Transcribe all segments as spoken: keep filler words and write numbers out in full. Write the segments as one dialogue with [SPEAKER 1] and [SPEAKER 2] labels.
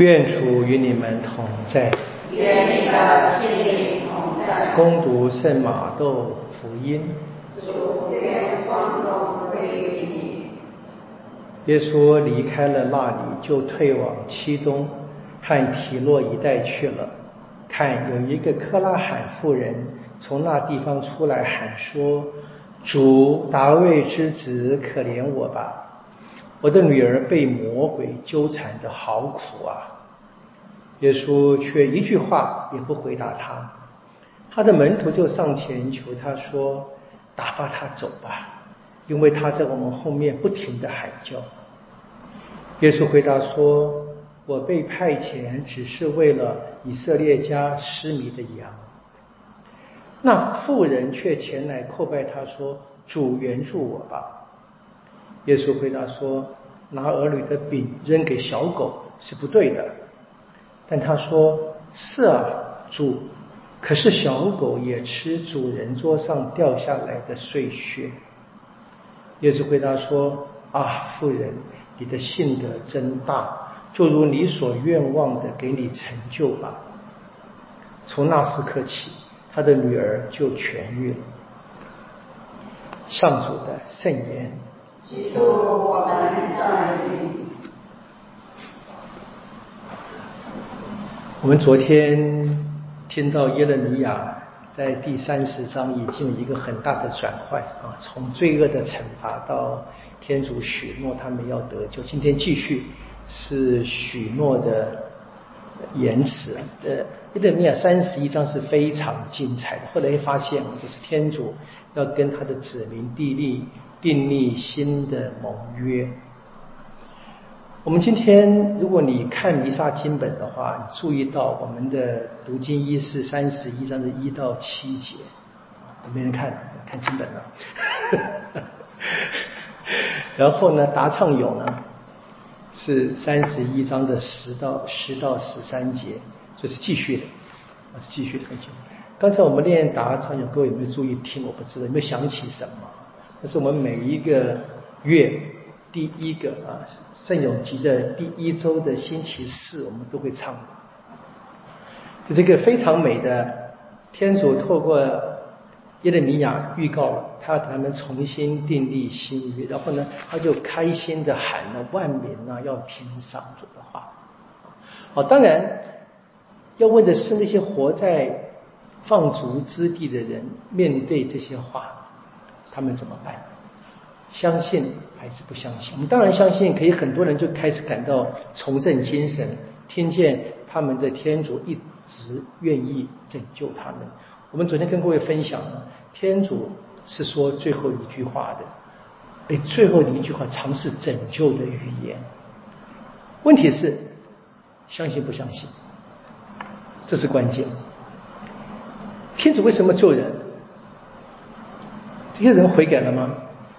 [SPEAKER 1] 愿主与你们同在。
[SPEAKER 2] 愿你的心灵同在。
[SPEAKER 1] 恭读圣马窦福音。
[SPEAKER 2] 主，愿光荣归于你。
[SPEAKER 1] 耶稣离开了那里，就退往漆冬和提洛一带去了。看，有一个克拉罕妇人从那地方出来，喊说：主，大卫之子，可怜我吧！我的女儿被魔鬼纠缠得好苦啊！耶稣却一句话也不回答他。他的门徒就上前求他说：打发他走吧，因为他在我们后面不停地喊叫。耶稣回答说：我被派遣只是为了以色列家失迷的羊。那妇人却前来叩拜他说：主，援助我吧！耶稣回答说：拿儿女的饼扔给小狗是不对的。但他说：是啊，主，可是小狗也吃主人桌上掉下来的碎屑。耶稣回答说：啊，妇人，你的信德真大，就如你所愿望的，给你成就吧。从那时刻起，他的女儿就痊愈了。上主的圣言。
[SPEAKER 2] 基督，我们赞美你。
[SPEAKER 1] 我们昨天听到耶勒米亚在第三十章已经有一个很大的转换啊，从罪恶的惩罚到天主许诺他们要得救。今天继续是许诺的言辞。呃，耶勒米亚三十一章是非常精彩的。后来发现，就是天主要跟他的子民订立订立新的盟约。我们今天，如果你看弥撒经本的话，你注意到我们的读经仪式三十一章的一到七节，没人看看经本了。然后呢，答唱咏呢是三十一章的十到十到十三节，这是继续的，是继续的。刚才我们练答唱咏，各位有没有注意听？我不知道有没有想起什么？那是我们每一个月第一个啊，圣咏集的第一周的星期四，我们都会唱的。就这个非常美的，天主透过耶勒米亚预告了，他要他们重新订立新约，然后呢，他就开心的喊了万民啊，要听上主的话。好，当然要问的是那些活在放逐之地的人，面对这些话，他们怎么办？相信还是不相信？我们当然相信，可以很多人就开始感到重振精神，听见他们的天主一直愿意拯救他们。我们昨天跟各位分享了，天主是说最后一句话的，哎，最后的一句话常是拯救的语言。问题是相信不相信，这是关键。天主为什么救人？这些人悔改了吗？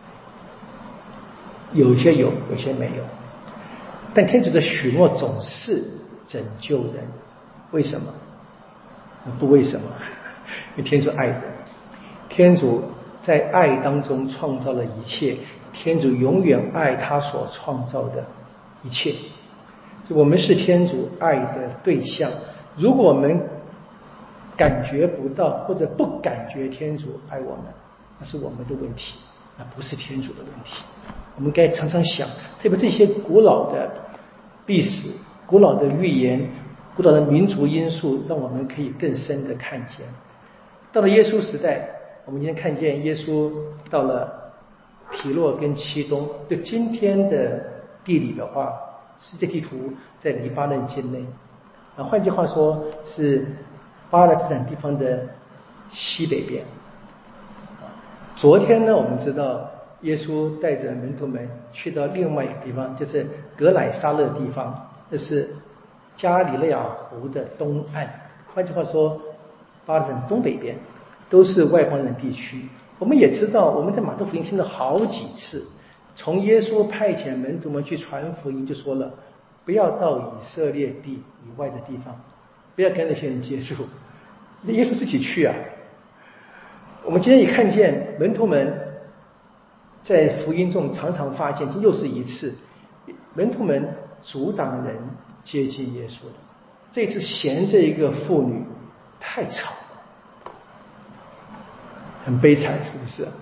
[SPEAKER 1] 有些有，有些没有。但天主的许诺总是拯救人，为什么？不为什么，因为天主爱人。天主在爱当中创造了一切，天主永远爱他所创造的一切。所以我们是天主爱的对象。如果我们感觉不到或者不感觉天主爱我们，那是我们的问题，那不是天主的问题。我们该常常想，特别这些古老的历史、古老的预言、古老的民族因素，让我们可以更深的看见。到了耶稣时代，我们今天看见耶稣到了提洛跟漆冬，就今天的地理的话，世界地图在黎巴嫩境内，啊，换句话说是巴勒斯坦地方的西北边。昨天呢，我们知道耶稣带着门徒们去到另外一个地方，就是格乃撒勒地方，这是加里肋亚湖的东岸。换句话说，巴勒斯坦东北边都是外邦人地区。我们也知道，我们在马太福音听了好几次，从耶稣派遣门徒们去传福音，就说了不要到以色列地以外的地方，不要跟那些人接触，耶稣自己去啊。我们今天也看见门徒们在福音中常常发现，又是一次，门徒们阻挡人接近耶稣的。这次嫌这一个妇女太吵了，很悲惨，是不是？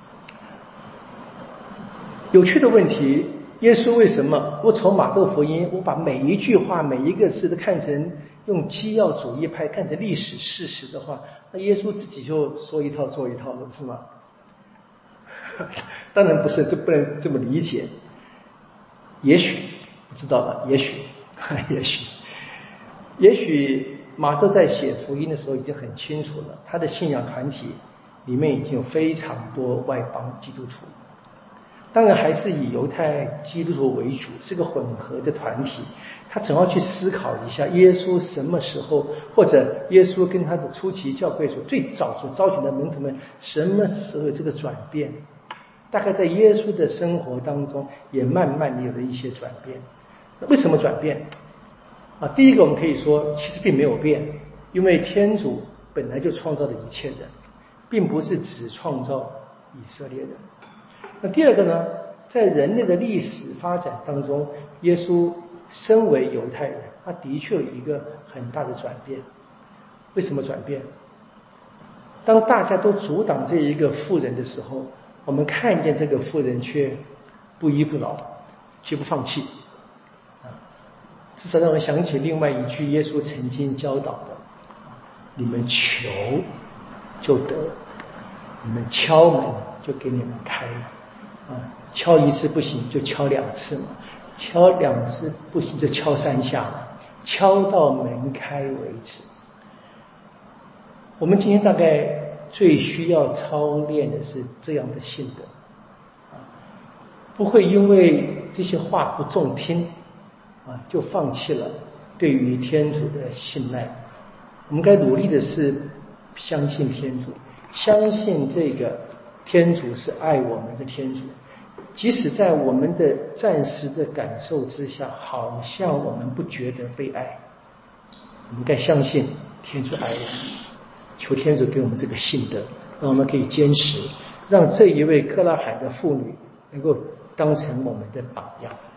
[SPEAKER 1] 有趣的问题，耶稣为什么我从马可福音，我把每一句话每一个字都看成用基要主义派看成历史事实的话，那耶稣自己就说一套做一套了，不是吗？当然不是，这不能这么理解。也许不知道了，也许也许也许马可在写福音的时候已经很清楚了，他的信仰团体里面已经有非常多外邦基督徒，当然还是以犹太基督徒为主，是个混合的团体。他总要去思考一下，耶稣什么时候，或者耶稣跟他的初期教会所最早所招请的门徒们什么时候有这个转变。大概在耶稣的生活当中也慢慢的有了一些转变。那为什么转变啊？第一个我们可以说其实并没有变，因为天主本来就创造了一切人，并不是只创造以色列人。那第二个呢，在人类的历史发展当中，耶稣身为犹太人，他的确有一个很大的转变。为什么转变？当大家都阻挡这一个妇人的时候，我们看见这个妇人却不依不饶，绝不放弃。至少让人想起另外一句耶稣曾经教导的：你们求就得，你们敲门就给你们开了。啊，敲一次不行就敲两次嘛，敲两次不行就敲三下嘛，敲到门开为止。我们今天大概最需要操练的是这样的信德，不会因为这些话不中听啊就放弃了对于天主的信赖。我们该努力的是相信天主，相信这个天主是爱我们的天主，即使在我们的暂时的感受之下，好像我们不觉得被爱，我们该相信天主爱我们，求天主给我们这个信德，让我们可以坚持，让这一位克拉罕的妇女能够当成我们的榜样。